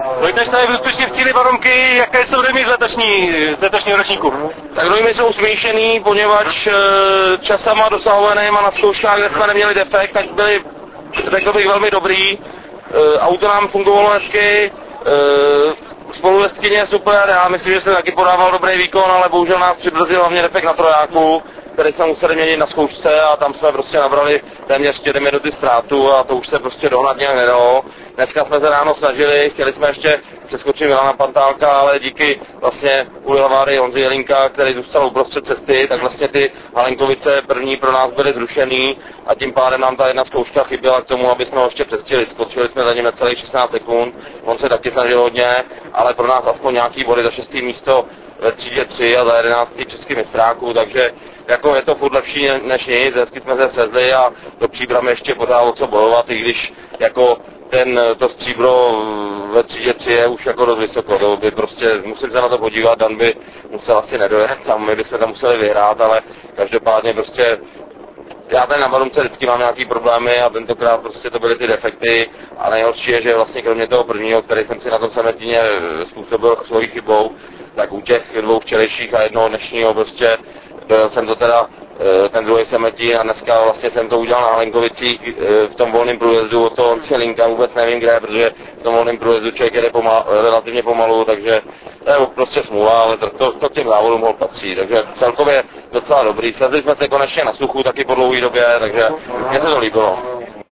Vojteš tady úspěšně v cíli Baromky, jaké jsou dojmy z letošního ročníku? Tak dojmy jsou smíšený, poněvadž časama dosahovanýma na zkouškách, kde jsme neměli defekt, tak byly, řekl bych, velmi dobrý. Auto nám fungovalo hezky, spolujezdkyně je super, já myslím, že jsem taky podával dobrý výkon, ale bohužel nás přibrzdil hlavně defekt na trojáku, který jsme museli měnit na zkoušce a tam jsme prostě nabrali téměř 4 minuty ztrátu a to už se prostě dohnat nějak nedalo. Dneska jsme se ráno snažili, chtěli jsme ještě přeskočit Milana Pantálka, ale díky vlastně kvůli havárii Honzy Jelinka, který zůstal uprostřed cesty, tak vlastně ty Halenkovice první pro nás byly zrušený a tím pádem nám ta jedna zkouška chyběla k tomu, aby jsme ho ještě přestihli. Skočili jsme za ním necelých 16 sekund, on se taky snažil hodně, ale pro nás aspoň nějaký body za 6. místo ve třídě 3 a za 11. český mistráku, takže jako je to furt lepší než nic, hezky jsme se sezli a do Příbramy ještě pořád o co bojovat, i když jako to stříbro ve třídě 3 je už jako dost vysoko, to by prostě, musím se na to podívat, Dan by musel asi nedojet, tam my bychom tam museli vyhrát, ale každopádně prostě já tady na Baromce vždycky mám nějaký problémy a tentokrát prostě to byly ty defekty a nejhorší je, že vlastně kromě toho prvního, který jsem si na tom Semetině způsobil svojí chybou, tak u těch 2 včerejších a jednoho dnešního prostě dojel jsem to teda ten druhý Semetín a dneska vlastně jsem to udělal na Halenkovicích v tom volném průjezdu od toho Linka, vůbec nevím kde, protože v tom volném průjezdu člověk jede relativně pomalu, takže to je prostě smůla, ale to k těm závodům hol patří, takže celkově docela dobrý. Svezli jsme se konečně na suchu taky po dlouhé době, takže mně se to líbilo.